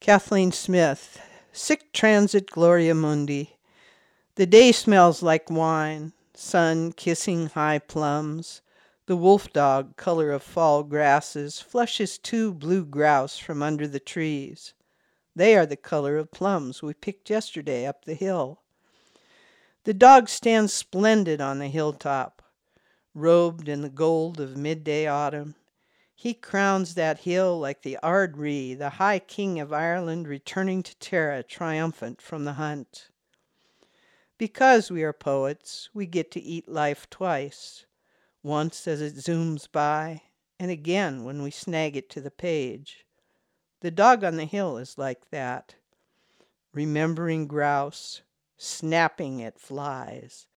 Kathleen Smith, Sic Transit Gloria Mundi. The day smells like wine, sun kissing high plums. The wolf dog, color of fall grasses, flushes two blue grouse from under the trees. They are the color of plums we picked yesterday up the hill. The dog stands splendid on the hilltop, robed in the gold of midday autumn. He crowns that hill like the Ard Righ, the High King of Ireland returning to Tara triumphant from the hunt. Because we are poets, we get to eat life twice, once as it zooms by, and again when we snag it to the page. The dog on the hill is like that, remembering grouse, snapping at flies,